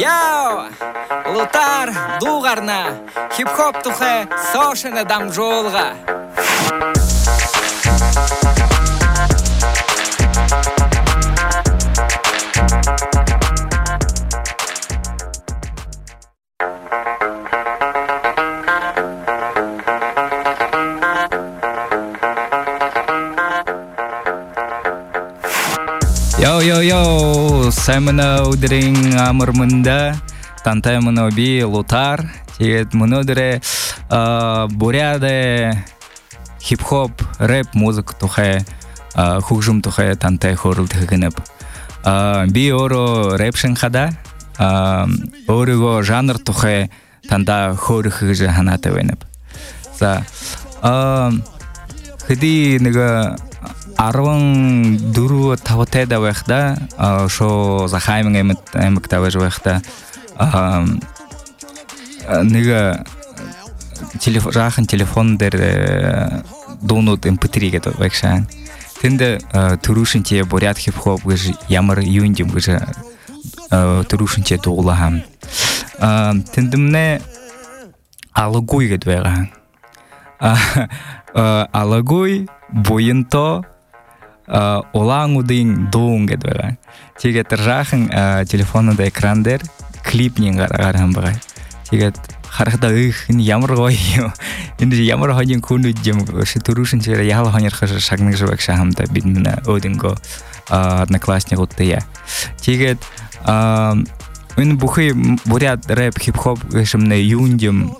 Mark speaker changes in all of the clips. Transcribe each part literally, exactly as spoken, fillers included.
Speaker 1: Яу, лутар дугарна, хип-хоп тухе сошене дамжолга.
Speaker 2: Йоу, йоу, йоу, саймына өдірің амырмында, тантай мұны би лутар, тегет мұны өдірі буряды хип-хоп, рэп музыка тухай, хужым тухай тантай хорылды гынып. Би оро рэпшин хада, орыго жанр тухай танда хорыхы жы ханаты веніп. Хыди нега арван дуру таватеда вехда, шо захаймын эмик тавэж вехда, нега жахын телефон дер донут эм пэ три гето векшан. Тенде турушинче бурят хип-хоп гыж ямар юндим гыж турушинче доулахам. Тендемне алагуй гет веган. Алагуй бойынто олаң удың доң гет веган. Тегет жахын телефонында экрандер клипнен қарағарам бағай. Тегет харахда ыхын ямар ғой. Енді ямар хойын күні дем турушинче ял хойнер хыжы шагныг жывек шахамда бидміне өдінго одноклассник ұттыя. Тегет мен бұхы бурят рэп хип-хоп гышымны юндим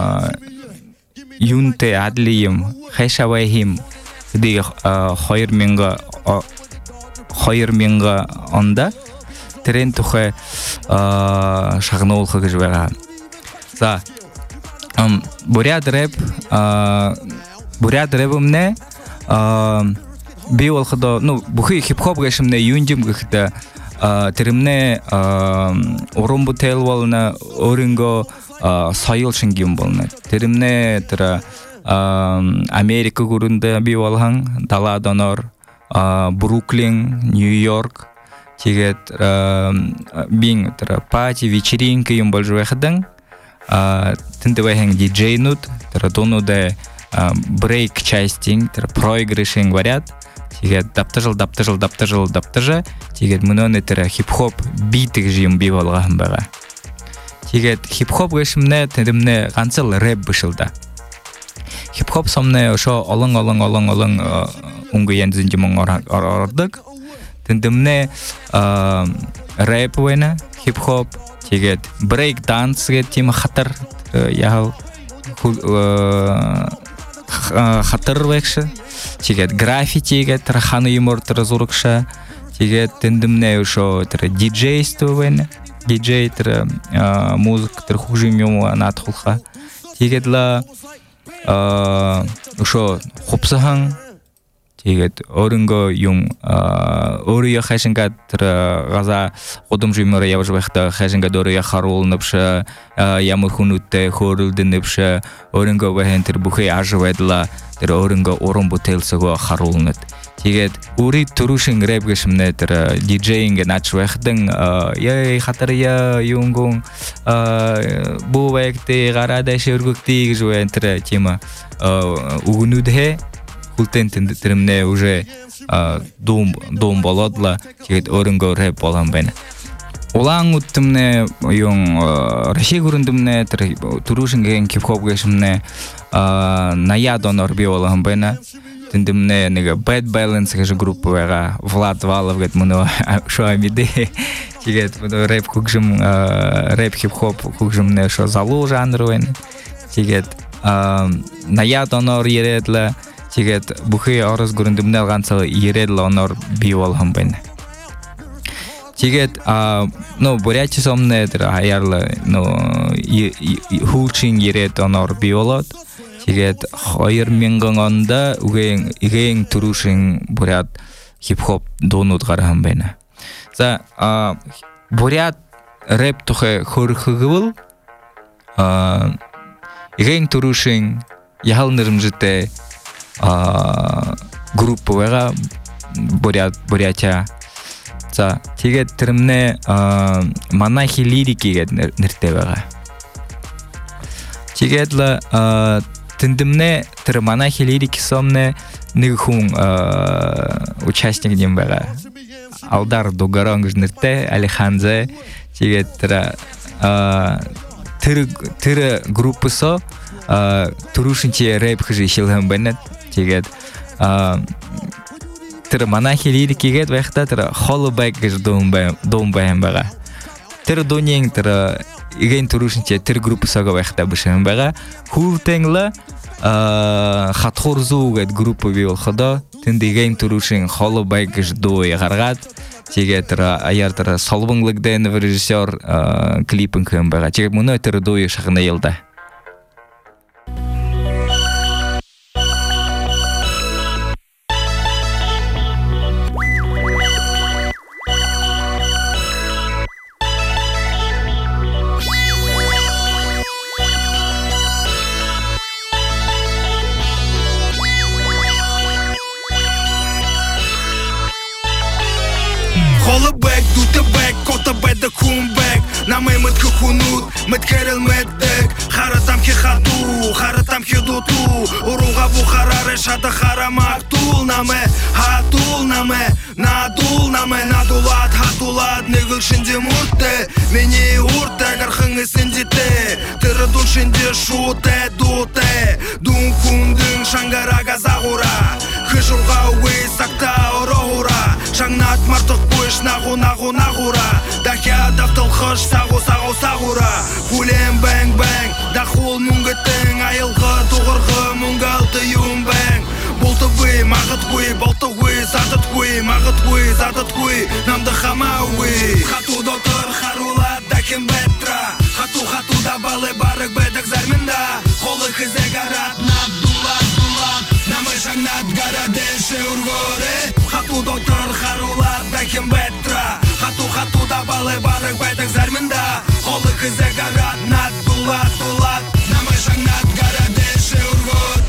Speaker 2: юнте адлием хайшавайхим ди хайр менга хайр менга онда терен тухай шагнол хыгыжвага. За бурят рэп бурят рэпымне би олхыда ну бұхы хип-хоп гышымны юндим гыхта теримне орун бутел волна оринго сайыл шингим болна. Теримне тера Америка гурунда би волхан дала донор Бруклин, Нью-Йорк тегет бин тера пати вечеринка юм болжу вехдың. Тендевехен диджей нут тера дону де брейк частинг тера проигрышин говорят. Тегет даптыжыл, даптыжыл, даптыжыл, даптыжы. Тегет мұнын етірі хип-хоп битік жиым бей болғағым баға. Тегет хип-хоп ғышымне тендімне ғансыл рэп бішілді. Хип-хоп сомне ошо олың, олың, олың, олың ұңғы ендізінде мұң ордық. Тендімне рэп вейні хип-хоп. Тегет брейк данс гет тема хатыр яғыл хатыр векші. Тегет граффити гет раханы юмор тірі зұрықша. Тегет тендімне ошо тірі диджейство вейні. Диджей тірі музыка тірі хужим юму анатхулха. Тегет ла ошо хопсахан. Тегет орынго юм орыя хашынға тірі ғаза қодым жүймөрі явжбайқта хашынға дорыя харулыныпша, ямыр хунутте хорылдыныпша, орынго вәхен тірі бұхай ажывайдыла тірі орынго орын бұтелсіго харулыныт. Тегет ури турушин рэп гышымне тірі диджейінге начвайқдың, яй хатария юнгун бұ вәйкті ғарада шөргікті гыжуайын тірі тема угунудхе. Култен тендетеримне уже дом дом болодла тегет орынго рэп болан бен. Олаң уттымне юн Россия гурындымне турушинген хип-хоп гышымне ная донор би болан бен. Тендимне нега Bad Balance гыжы группа вега Влад Валов гет мұны шо амиде. Тегет рэп хукжым рэп хип-хоп хукжымне шо залу жанр вен. Тегет ная донор ередла. Тегет бұхы орыз гүріндімне алғансығы ереділі онор бей олғым бәйні. Тегет, ну, бурячи сомне аярлы, ну, хулчин еред онор бей олад. Тегет, хайыр менгің онда үгейін тұрушин бурят хип-хоп донуд ғарғым бәйні. За, бурят рэп тұхы хөріхігі бұл, үгейін тұрушин яғалнырым жыты группа вега бурят бурятия За тэгээд тэрмнэ монахи лирики гэдэг нэртэй байгаа. Тэгээд л тэндэмнэ тэр монахи лирики сомнэ нэг хүн участник юм байгаа. Алдар Дугарон гэж нэртэй Алиханзе. Тэгээд тэр тэр тэр группсо түрүүшинчи рэп гэж хэлсэн байна. Тэгээд тэр монахи лирикигээд байхдаа тэр Hollowback гэж дуу дуу байгаа. Тэр дууны тэр igen түрүүшинчи тэр группсоо байхдаа бишэн байгаа. Хүүтэн л хатхурзуу гэд групп бий болохоо тэнд igen түрүүшин Hollowback гэж дуу гаргаад тэгээд тэр аяар тэр солбонглогдэн режиссер клипэн хэм байгаа. Тэгээд мөнөө тэр дуу шахна ялда.
Speaker 3: Hollowback, do the back, got the bed the comeback. Na me met gehunut, met kerel met dek. Haratam ki khatu, haratam ki dutu. Uruga Bukharare shada haramak tul na me, hatul na me, nadul na me, nadulat, hatulat, negul shindi murte. Meni urte, garhang isindite. Tiradun shindi shute, dute. Dun kundun shangaraga zagura. Khishurga we sakta orohura. Шаңнат мартық көш нағу нағу нағура Дахя дафтыл қыш сағу сағу сағура Хулем бәң бәң Дахул мұңгеттің айылғы тұғырғы мұңгалты юм бәң Болты бұй мағыт бұй Болты бұй затыт бұй мағыт бұй затыт бұй Намды қама бұй Хату дотыр харула дәкім бәттра Хату хату да балы барық бәдік зәрмінда Қолы кізек арат нат дулат дулат Намы шаңнат гарадеші үргөре Хату дотыр харула дәкім бәттра Хату хату да балы барық бәдік зәрмінда Қолы кізек арат нат дулат дулат Намы шаңнат гарадеші үргөре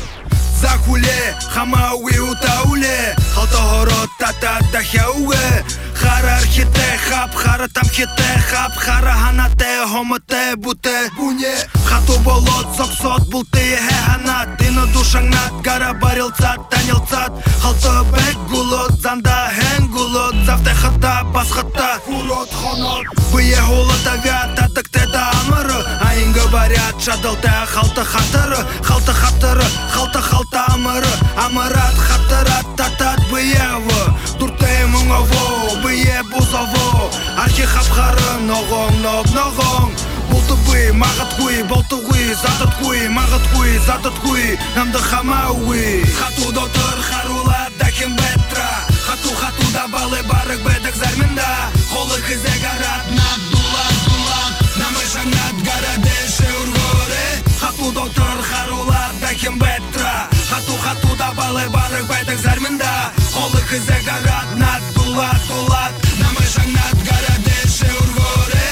Speaker 3: Захуле, хамауи утауле Халта хорот тата дахяуе Хара архите хап, хара там хите хап Хара ханате, хомате, буте, буне Хату болот, соксот, булты, хеханат Дина душаңнат, гара барилцат, танилцат Халта бек гулот, занда хен гулот Завте хата, бас хата, урод хонот Бые холот авиат, татык те да амыры Айын говорят, шадал те халта хатыры Халта хатыры, халта халта амыры Амырат хатырат, татат быевы Дурте мұңаво, бые бузаво Архи хапхары, ноғон, ноб, ноғон Болты бый, мағыт хуй, болты хуй Затыт хуй, мағыт хуй, затыт хуй Намды хама хуй Хату дотыр харула, дәкім бәттра Хату хату да балы барық бәдік зәрмінда Қолы кізек арат, нат дулат, дулат Намы шаңнат гарадеші үргөре Хату дотыр харула, дәкім бәттра Хату хату да балы барық бәдік зәрмінда Қолы кізек арат, нат дулат, дулат Намы шаңнат гарадеші үргөре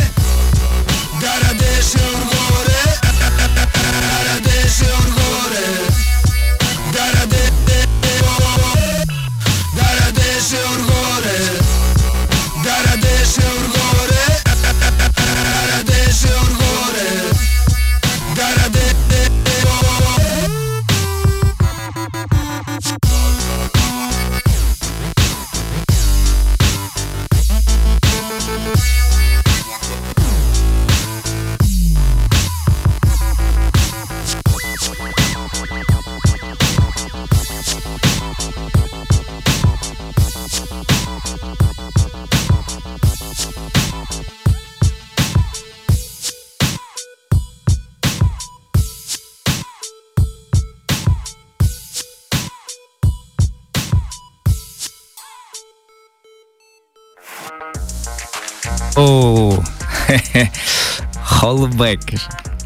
Speaker 3: Гарадеші үргөре Гарадеші үргөре Гарадеші Гарадеші үргөре Гарадеші үргөре Гарадеші үргөре Гарадеші
Speaker 2: О, Hollowback.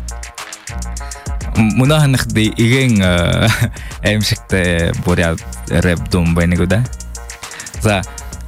Speaker 2: Мунахнахды иген эмшикте боряд рэп дум байнагуда. За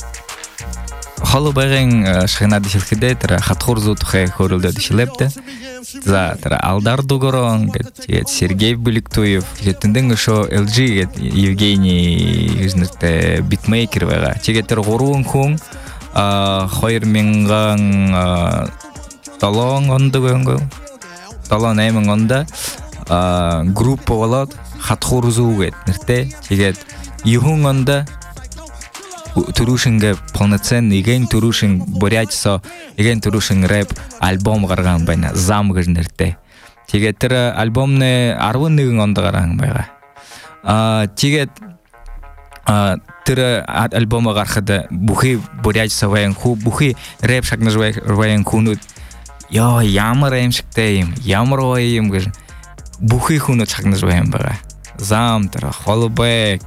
Speaker 2: Hollowback шхана дишилхиде тра хатхурзу тухай хорулда дишилепте. За тра Алдар Дугарон, Сергей Буликтуев, тенден шо эл джи Евгений изнерте битмейкер вага. Чеге тра горун кун хоёр мянган долоон онд гэнгэ долоон найман онда групп болоод хатхуур зүүгээд нэртэй тэгээд юун онда төрүүшингээ полноценный igen төрүүшин бурятсо igen төрүүшин рэп альбом гарган байна зам гэж нэртэй. Тэгээд тэр альбомны арван нэгэн онд гарган байгаа. Аа тэгээд тэр альбом гарахад бүхий бурятсо вайн хүү бүхий рэп шагнаж вайн хүнүүд ёо ямар аимшигтай юм ямар гоё юм гэж бүхий хүнүүд шагнаж вайн байгаа. Зам тэр холбек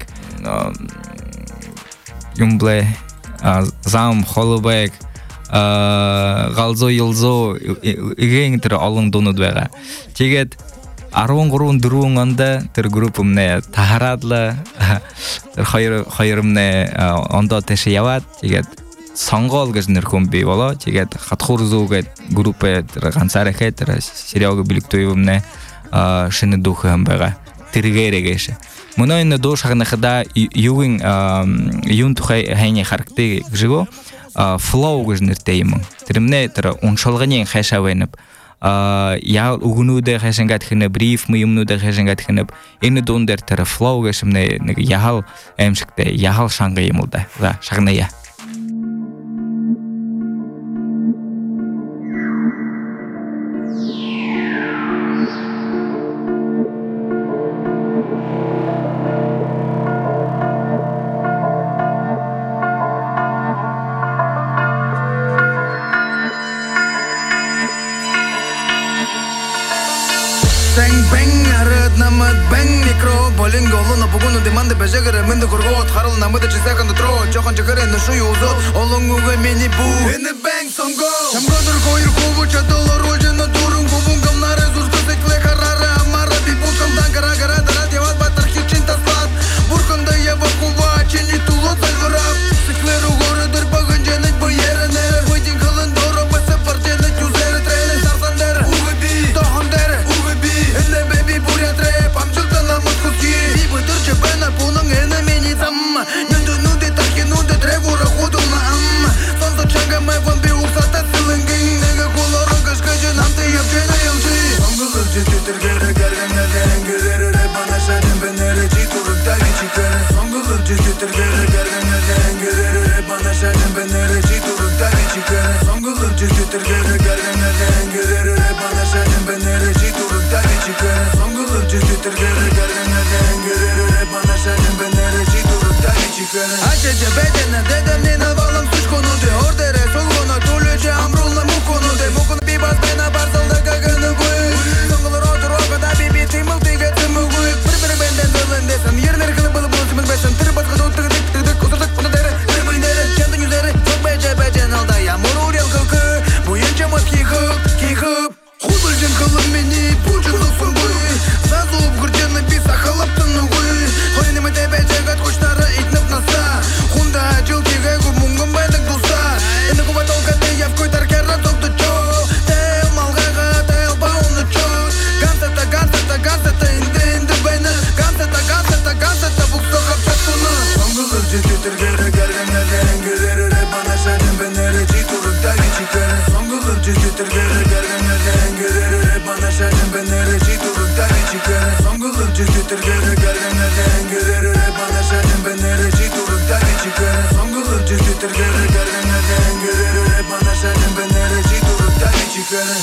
Speaker 2: юмбле зам холбек галзо юлзо igen тэр олон дуунууд байгаа. Тэгээд арван гурван дөрвөн онда тэр групп өмнө тахараадла тэр хоёр хоёр өмнө ондоо тэш яваад тэгээд сонгоол гэж нэр хүн бий болоо. Тэгээд хатхуур зүүгээд группээ тэр ганцаараа хэ тэр сериог билэгтэй өмнө шинэ дүүхэн байгаа. Тэргээрээш мөн энэ дуу шагнахада юугийн юун тухай хайны характай гэжгөө flow гэж нэртэй юм. Тэрмнээ тэр уншилганы хайшаа байна. А яа үгнүүдээ хайшангаад хинэ brief юмнуудаа хайшангаад хинэ энэ дуун дээр тэр flow гэж нэг яхал аимшигтай яхал шанга юм уу да. За шагная.
Speaker 3: Bang bang арад намад bang микро болин голуна бүгүн деманды бежегер менде горгот харыл намады чисакан дотро жохон чекере нушу юзо олон уга мени бу in the bang сонго чамгодор коир кубу чатолор ожена дурун кубун гамнаре зурскосек лекарара амара бибулкам дангара гара дара деват батар хичин таслат бурканда я вакува чени тулот сальварап сиклеру горы дыр баганженет боерене выйдин калын доро баса партене тюзере трене сарсандер угаби тохандер in the baby бурят рэп амжилтан алмат хуски и бытыр чепена пунан эна мени там нюнду нуде тархи нуде тревура худу на ам сонто чанга мэ вон би уксата силынгин нега кулору кашкачы нам ты ябчена елчи сонгылыр жететергере гаргана денгерere рэп анашаден бенере читурык тави чикere сонгылыр жететергере гаргана денгерere рэп анашаден бенере читурык тави чикere сонгылыр жететергере гаргана денгерere рэп анашаден бенере читурык тави чикere сонгылыр жететергере гаргана денгерere рэп анашаден бенере читурык тави чикere ачече бетена дедем не навалам сушконуде ордере солгоно тулече амрулна муконуде мукон бибас бена барзалда гаганы гуй сонгылыр отурога да биби тимыл тиге тимыл гуй бір-бір бенден зылындесам ернер кылы былы бұлысымен бәсім тірі басқа доттығы дик тік ұсырдық бұны дәрі рыбайнері чендің юзері sok бәже бәжен алда ямыр урел кылкы бұйынча мат кейхып кейхып худыл жен кылым мені бұжылы сұңғый сазуып күрчені бис ақылып тұны ғый қойны мәте бәжегат құштары итніп наса хунда жыл кеге күп мұңғын бәдік дұлса іні құба толқаты явкой таркері тоқты чо тәл малғаға тәл бауны чо гансата гансата гансата инді инді бәйні гансата гансата гансата бұқсы қапшат тұны соңғылыр жететергері гаргана денгерері рэп анашаден бәнері читурык тави чикere соңғылыр жететергері гаргана денгерері рэп анашаден бәнері читурык тави чикere соңғылыр жететергері гаргана денгерері рэп анашаден бәнері читурык тави чикere соңғылыр жететергері гаргана денгерері рэп анашаден бәнері читурык тави чикere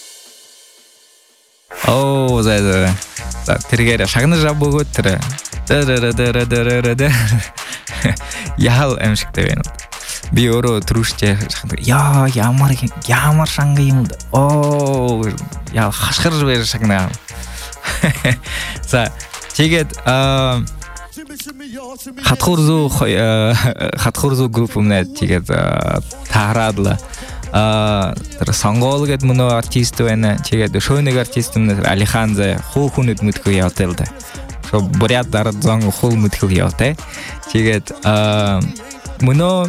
Speaker 2: Оо за за тэргээр шагнаж авбөгөө тэр Ял эмшикте бен. Би өөрөө түрүүштэй яа ямар ямар шанга юм да. Оо яа хашгирж байж шагнаа. За тэгээд аа хатхурзу хатхурзу групп өмнө тэгээд таараад а тэр сонгол гэдэг мөн артист байна. Тэгээд шөнэг артист өмнө Алихан зэ хөөхүнэд мэдгүй явтал да. So буряд дараа зон хөл мэдгүй явтай. Тэгээд а мөн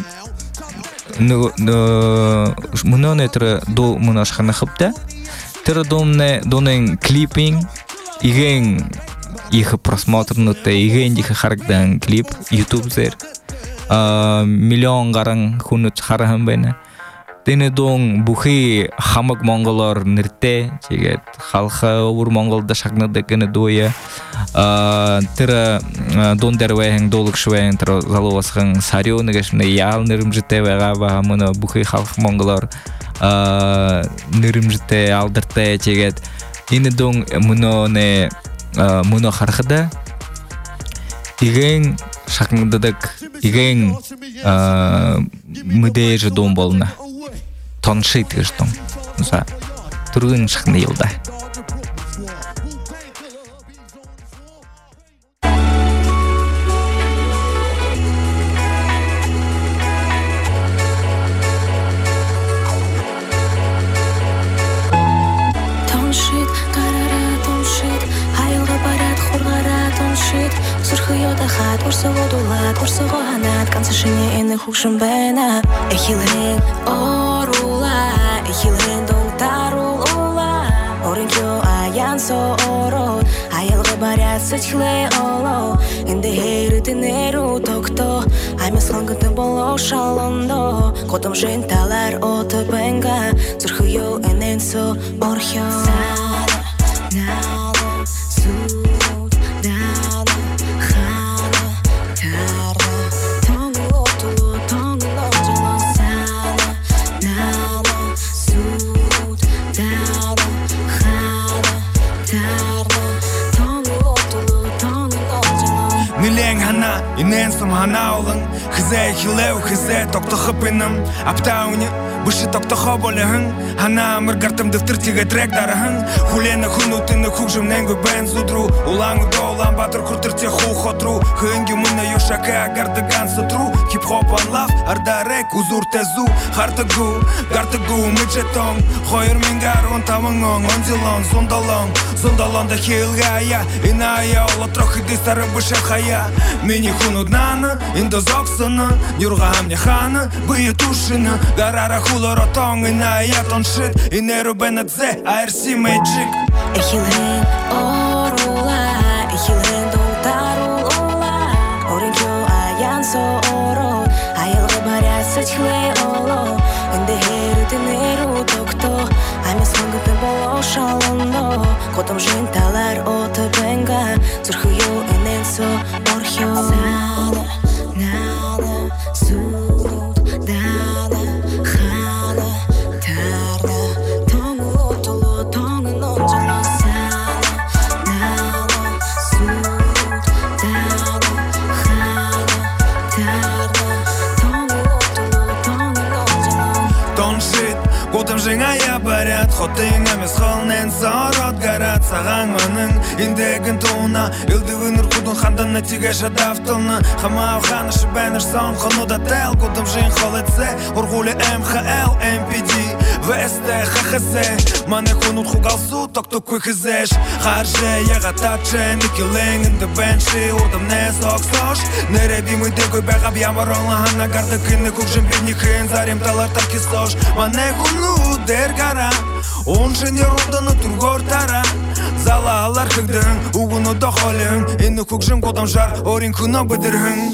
Speaker 2: но мөн нэтэр до мөн ашханахпта. Тэр домне донен клипинг иген их просмотрнутай иген их харагдан клип YouTube зэр а миллион гарan хүнөт харахын байна. Тэний дон бүхий хамаг монголоор нэртэй тэгээд халах өвөр монголда шагнадаг гэнэ дууя а тэр дон дэрвэн дуулгшвэн тэр залуусхан сарио нэгшнэ яал нэрмжтэй байгаа ба мөн бүхий халах монголоор а нэрмжтэй алдартай тэгээд энэ дон мөнөө мөнөө харахда иген шагнадаг иген мэдээж дон болно тоншит гэж том. За түргэн шахны явда.
Speaker 4: Тоншит, карара тоншит, хайлга барат хургара тоншит, сурхыёда хат урсогодулат, урсогоганат, канцашыне эне хукшын бэна, эхилэн орула, эхилэн донтарул ула, оринкё аян соорот, аялга барат сычхлэ оло, инде хэрэтэн эру токто, аймас хангытын боло шалондо, котом женталар оты бэнга, сурхыё энэн со орхё. Нало, суд, дало, хало, тарно, тонгыло, туло, тонгыло, туло, сало, нало, суд, дало, хало, тарно, тонгыло, туло, тонгыло, туло.
Speaker 3: Нилэн хана, инэн сам хана олон, хизэ хилэв, хизэ токтохопинам, аптауни. Бүши токтохо болехэн хана амар гартам дэвтэр тэгээ трек дарахан хүлэнэ хүнүтэн хөгжим нэнгэ бэн зүдрүү улаан долан батар хүртэрцэ хуухотруу хэнги мөнө юшака гардаган сотруу хип хоп on love ардарек үзүртэзүү хартагу гартагу мэжэтон хоёр мингаар он таван он онзилон зондолон зондолон да хилгая иная олотрох дистар бүшэ хая миний хүнуд нана индозоксона нюрга хамня хана бие тушина гарара хулоро тонг иная тоншит инеру бенадзе арси magic
Speaker 4: эхилэн орула эхилэн донтарул ула оринкё аян соорот аялга барат сычхлэ оло инде хэрэтэн эру токто аймас хангытын боло шалондо котом женталар оты бэнга зүрхыё энэн со орхё нало нало суд дало хало тарно тонгыло туло тонгыло туло сало нало суд дало хало тарно тонгыло туло тонгыло туло.
Speaker 3: Тоншит Готам жингая барят хотын амис холнен сорот гарат саган манын индеген туна илдивыныр кудун хандан натиге шадафтылны хамау ханышы бэнер сон хонуда тел Готам жин холетсе ургуле эм ха эл эм пи ди вст ха ха эс мане хонут хугалсу ток-ток квихизеш харже яга таче никелен инде бенши урдам не соксош неребимый дегой бэгаб ямаронла хана гарда кынны кукжим бедникын зарим талар таркисош мане хун дергара он же не родано тургортара залалар хыгдын угуну дохолын эни кукжим котам жар орин куна быдырын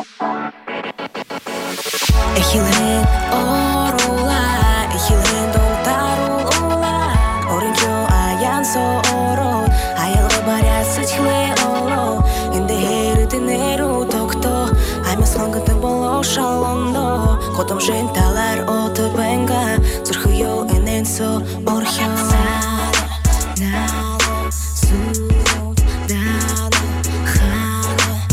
Speaker 4: эхилэн орула эхилэн донтарул ула оринкё аян соорот аялга барат сычхлэ оло инде хэрэтэн эру токто аймас хангытын боло шалондо котом женталар оты бэнга зүрхыё энэн со орхё нало суд дало хало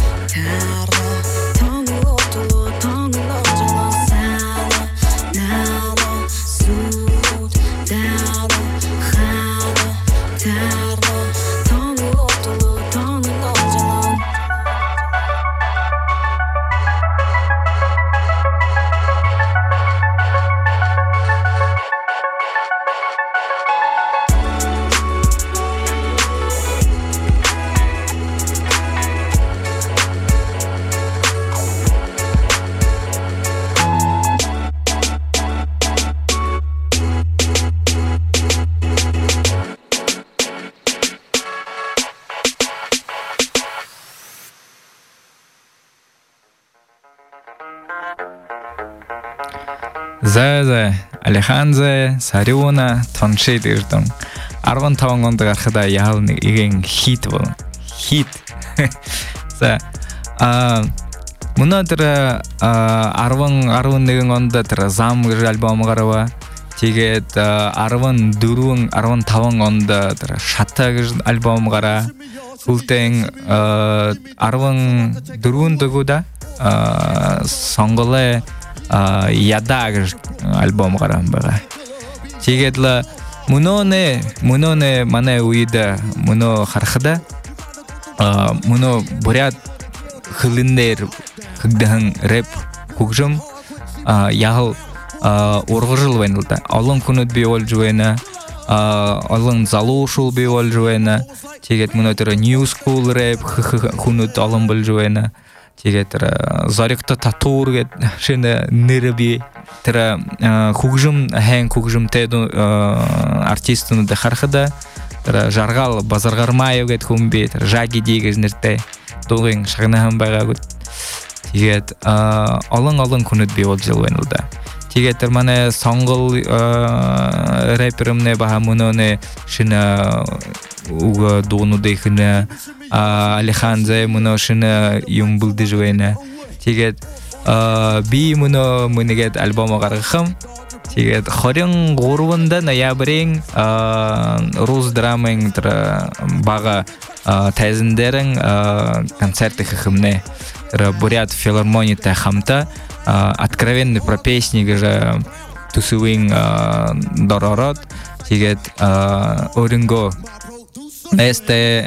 Speaker 2: Зайза, Алеханзе, Сариона, Тонши дэрдэн. арван таван онд гарахда яал нэг иген хит бол. Хит. За а мунадэр арван арван нэгэн онд тэр зам гэж альбом гарава. Тэгээд арван дөрвөн арван таван онд тэр шата гэж альбом гараа. Үлтэн арван дөрвөн дэгүүда сонголе яда гэж альбом гараа байгаа. Тэгээд л мөнөне мөнөне манай үйдэ мөнө харахда мөнө бурят хөлнэр хөгдөн рэп хөгжим яал ургажл байна л да. Олон хүнүүд бий болж байна. Олон залуушул бий болж байна. Тэгээд мөнө тэр new school рэп хүнүүд олон болж байна. Тэгээд тэр зоригтой татуур гэдэг шинэ нэр бий. Тэр хөгжим хэн хөгжимтэй артистууд харахда тэр жаргал базаргармаев гэдэг хүн бий. Тэр жагиди гэж нэртэй дуугийн шагнахан байгаагүй. Тэгээд олон олон хүнүүд бий болж байна л да. Тэгээд тэр манай сонгол рэперэмнэ баха мөнөне шинэ уга дуунуудыг нэ Алеханзе мөнө шинэ юм бүлдэж байна. Тэгээд би мөнө мөнэгэд альбом гаргахам. Тэгээд хорин гурванда ноябрын Рус драмын тэр бага тайзендерэн концерт хийхэмнэ. Тэр бурят филармониятай хамта откровенный про песни гэж тусуин доророт. Тэгээд өрөнгө эсте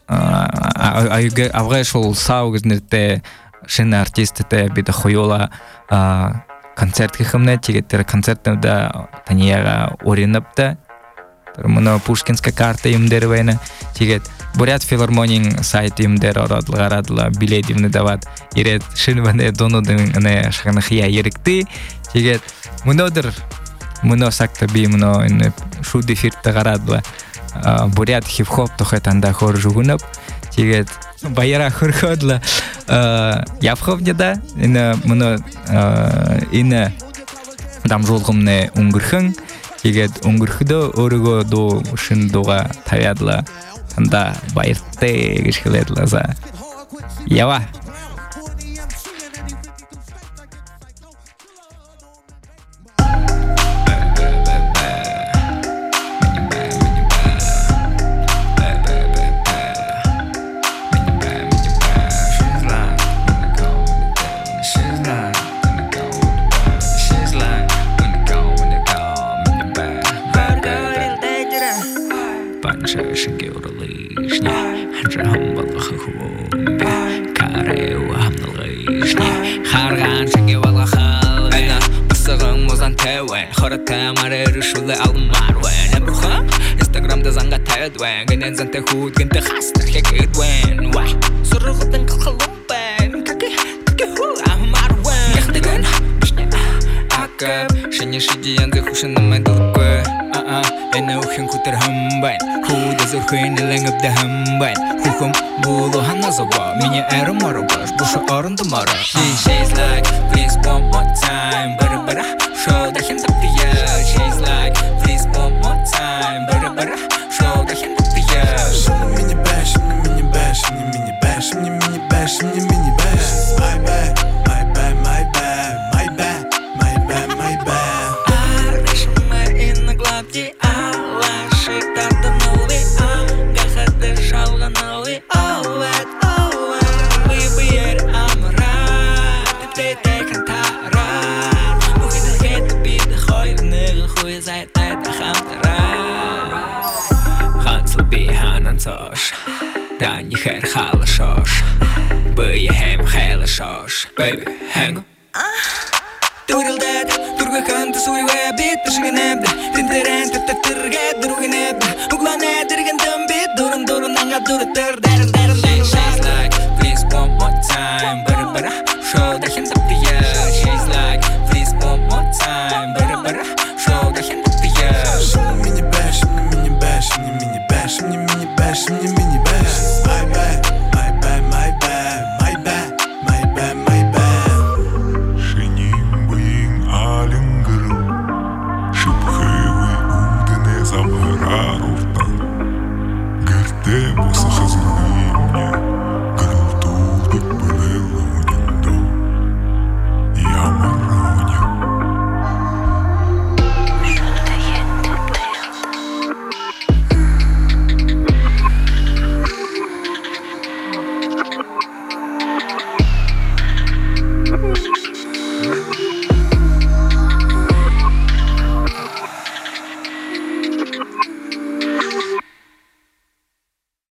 Speaker 2: авгашул сау гэж нэртэй шинэ артисттэй бид хоёула концерт хийхэмнэ. Тэгээд тэр концертнууд таньяга өрөнөптэй. Тэр мөнө Пушкинская карта юм дээр байна. Тэгээд бурят филармонийн сайт юм дээр ороод гараадла билет юм даваад ирээд шинэ бане донод нэ шагнах я яригтэй. Тэгээд мөнөдөр мөнө сакта би мөнө энэ шууд эфиртэ гараадла бурят хип-хоп тохой танда хор жугунап. Тэгээд баяра хөрхөдла явховня да энэ мөнө энэ дамжуулгамны өнгөрхөн. Тэгээд өнгөрөхдөө өөрийгөө дуу шин дууга тавиадла танда баяртай гэж хэлэдла за. Ява. Инстаграмда занга тавьдвэн гэнэн зантай хүүд гэнтэй хастар хэгдвэн вай сургалтын халуупэн каки каки хуу амарвэн яхдэгэн бишнэ ака шинэ шидиян зэ хушин намайдалгүй аа энэ ухин хутэр хамбайн хүүд зөрхөн лэнгэбдэ хамбайн хухум було ханазова меня эроморо баш буша орондо мара she's like please one more time бара бара show the hands up the air she's like please one more time бара бара show the hands up the air
Speaker 3: mini bash mini bash mini bash mini bash mini bash my bad my bad my bad my bad my bad my bad
Speaker 1: аршма in главди алла шиктарда новый а гахады шалга новый овет овет we wear amra ты ты кантара мухидл хет бит хой нэг хой зайтай хамтара хансл би ханансош тани хэр халашош бый хэм халашош baby hang Турилдад тургахан тусуйвэ бит ташгэнэб тэнтэрэн тэтэтэргэ дургэнэб угланэ тэргэн дэмбит дуран дуран анга дуртэр дэрэн дэрэн she's like please one more time